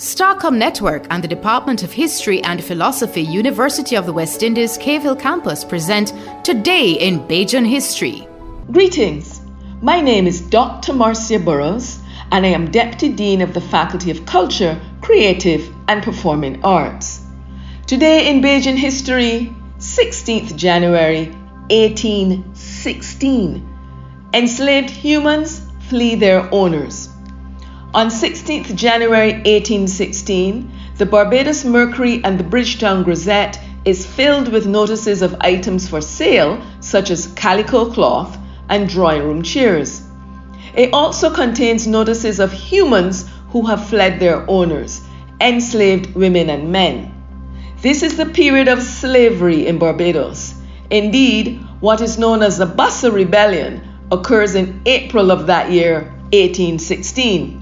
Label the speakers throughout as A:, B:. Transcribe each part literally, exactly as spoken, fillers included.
A: Starcom Network and the Department of History and Philosophy, University of the West Indies, Cave Hill Campus present Today in Bajan History.
B: Greetings. My name is Doctor Marcia Burrows, and I am Deputy Dean of the Faculty of Culture, Creative and Performing Arts. Today in Bajan History, sixteenth January eighteen sixteen. Enslaved humans flee their owners. On sixteenth January eighteen sixteen, the Barbados Mercury and the Bridgetown Gazette is filled with notices of items for sale such as calico cloth and drawing room chairs. It also contains notices of humans who have fled their owners, enslaved women and men. This is the period of slavery in Barbados. Indeed, what is known as the Bassa Rebellion occurs in April of that year, eighteen sixteen.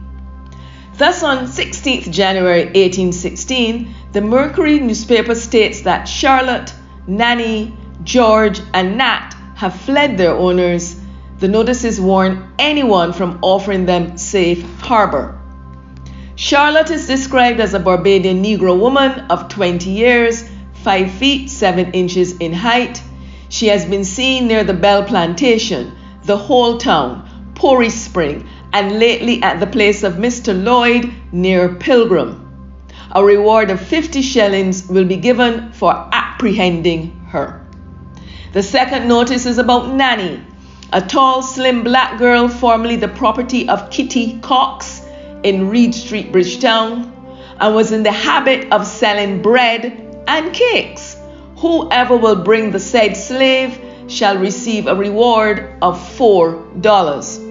B: Thus, on sixteenth January eighteen sixteen, the Mercury newspaper states that Charlotte, Nanny, George, and Nat have fled their owners. The notices warn anyone from offering them safe harbor. Charlotte is described as a Barbadian Negro woman of twenty years, five feet seven inches in height. She has been seen near the Bell Plantation, the Whole Town, Pori Spring, and lately at the place of Mister Lloyd near Pilgrim. A reward of fifty shillings will be given for apprehending her. The second notice is about Nanny, a tall, slim black girl formerly the property of Kitty Cox in Reed Street, Bridgetown, and was in the habit of selling bread and cakes. Whoever will bring the said slave shall receive a reward of four dollars.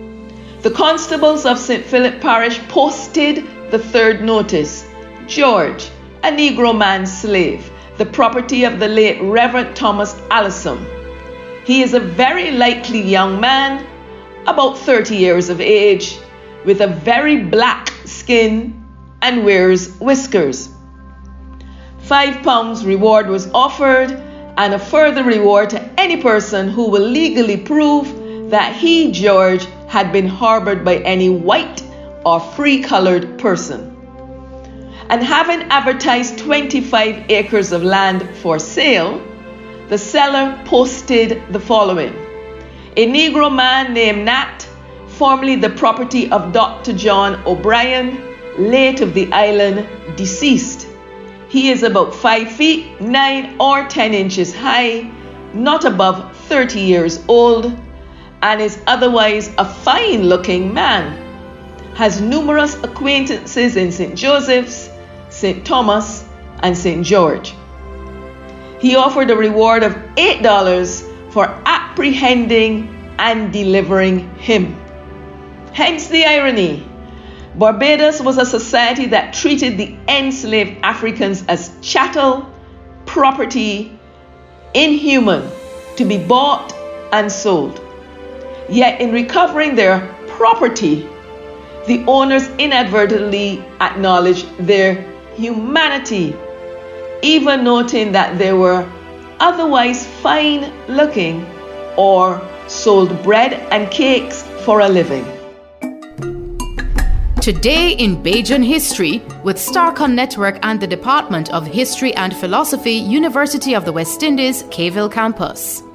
B: The constables of Saint Philip Parish posted the third notice. George, a Negro man slave, the property of the late Reverend Thomas Allison. He is a very likely young man, about thirty years of age, with a very black skin and wears whiskers. Five pounds reward was offered, and a further reward to any person who will legally prove that he, George, had been harbored by any white or free-colored person. And having advertised twenty-five acres of land for sale, the seller posted the following. A Negro man named Nat, formerly the property of Doctor John O'Brien, late of the island, deceased. He is about five feet nine or ten inches high, not above thirty years old, and is otherwise a fine-looking man. Has numerous acquaintances in Saint Joseph's, Saint Thomas, and Saint George. He offered a reward of eight dollars for apprehending and delivering him. Hence the irony. Barbados was a society that treated the enslaved Africans as chattel, property, inhuman, to be bought and sold. Yet in recovering their property, the owners inadvertently acknowledged their humanity, even noting that they were otherwise fine-looking or sold bread and cakes for a living.
A: Today in Bajan History with Starcom Network and the Department of History and Philosophy, University of the West Indies, Cave Hill Campus.